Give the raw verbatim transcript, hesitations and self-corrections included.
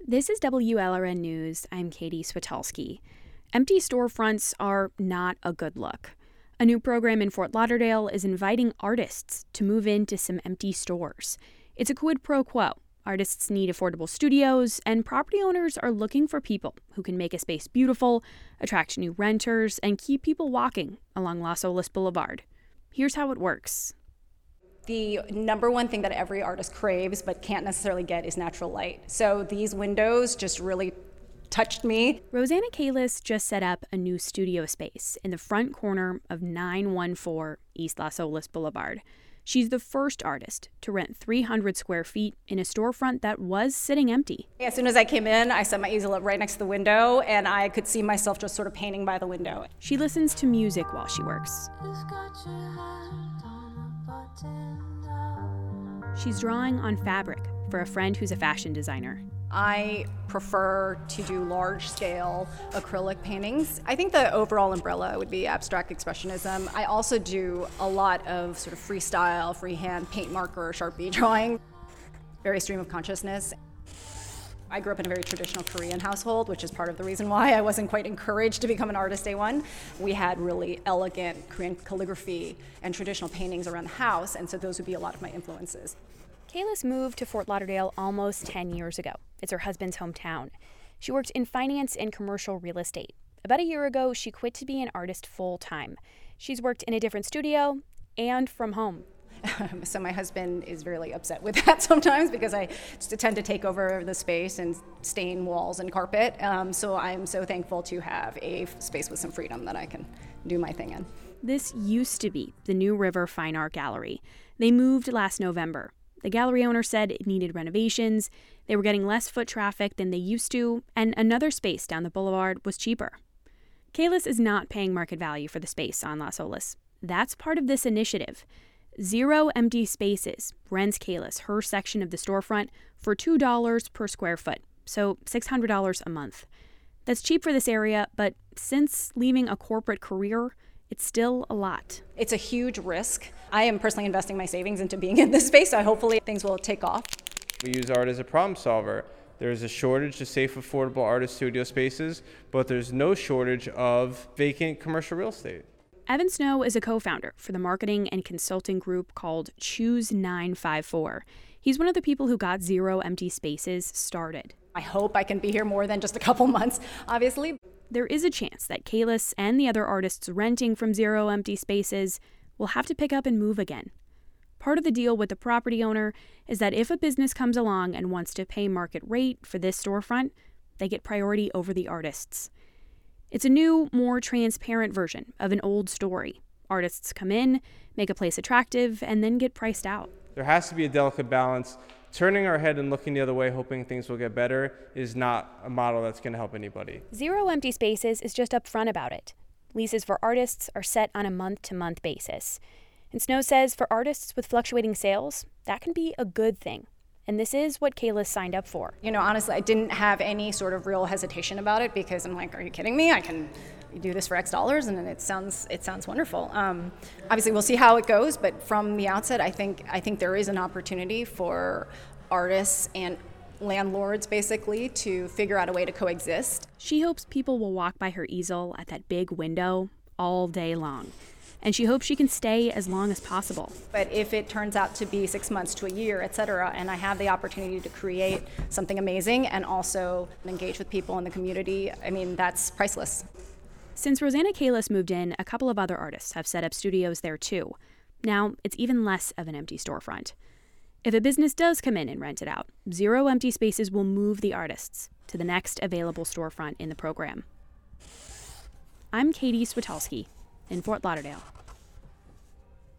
This is W L R N News. I'm Katie Switulski. Empty storefronts are not a good look. A new program in Fort Lauderdale is inviting artists to move into some empty stores. It's a quid pro quo. Artists need affordable studios, and property owners are looking for people who can make a space beautiful, attract new renters, and keep people walking along Las Olas Boulevard. Here's how it works. The number one thing that every artist craves but can't necessarily get is natural light. So these windows just really touched me. Rosanna Kalis just set up a new studio space in the front corner of nine one four East Las Olas Boulevard. She's the first artist to rent three hundred square feet in a storefront that was sitting empty. As soon as I came in, I set my easel up right next to the window, and I could see myself just sort of painting by the window. She listens to music while she works. She's drawing on fabric for a friend who's a fashion designer. I prefer to do large-scale acrylic paintings. I think the overall umbrella would be abstract expressionism. I also do a lot of sort of freestyle, freehand, paint marker, Sharpie drawing, very stream of consciousness. I grew up in a very traditional Korean household, which is part of the reason why I wasn't quite encouraged to become an artist day one. We had really elegant Korean calligraphy and traditional paintings around the house, and so those would be a lot of my influences. Kalis moved to Fort Lauderdale almost ten years ago. It's her husband's hometown. She worked in finance and commercial real estate. About a year ago, she quit to be an artist full-time. She's worked in a different studio and from home. So my husband is really upset with that sometimes because I tend to take over the space and stain walls and carpet. Um, so I'm so thankful to have a space with some freedom that I can do my thing in. This used to be the New River Fine Art Gallery. They moved last November. The gallery owner said it needed renovations, they were getting less foot traffic than they used to, and another space down the boulevard was cheaper. Kalis is not paying market value for the space on Las Olas. That's part of this initiative. Zero Empty Spaces rents Kalis her section of the storefront for two dollars per square foot, so six hundred dollars a month. That's cheap for this area, but since leaving a corporate career, it's still a lot. It's a huge risk. I am personally investing my savings into being in this space, so hopefully things will take off. We use art as a problem solver. There's a shortage of safe, affordable artist studio spaces, but there's no shortage of vacant commercial real estate. Evan Snow is a co-founder for the marketing and consulting group called Choose nine five four. He's one of the people who got Zero Empty Spaces started. I hope I can be here more than just a couple months, obviously. There is a chance that Kalis and the other artists renting from Zero Empty Spaces will have to pick up and move again. Part of the deal with the property owner is that if a business comes along and wants to pay market rate for this storefront, they get priority over the artists. It's a new, more transparent version of an old story. Artists come in, make a place attractive, and then get priced out. There has to be a delicate balance. Turning our head and looking the other way, hoping things will get better, is not a model that's going to help anybody. Zero Empty Spaces is just upfront about it. Leases for artists are set on a month-to-month basis. And Snow says for artists with fluctuating sales, that can be a good thing. And this is what Kalis signed up for. You know, honestly, I didn't have any sort of real hesitation about it because I'm like, are you kidding me? I can do this for X dollars, and it sounds it sounds wonderful. Um, obviously, we'll see how it goes, but from the outset, I think I think there is an opportunity for artists and landlords, basically, to figure out a way to coexist. She hopes people will walk by her easel at that big window all day long. And she hopes she can stay as long as possible. But if it turns out to be six months to a year, et cetera, and I have the opportunity to create something amazing and also engage with people in the community, I mean, that's priceless. Since Rosanna Kalis moved in, a couple of other artists have set up studios there too. Now, it's even less of an empty storefront. If a business does come in and rent it out, Zero Empty Spaces will move the artists to the next available storefront in the program. I'm Katie Switulski in Fort Lauderdale.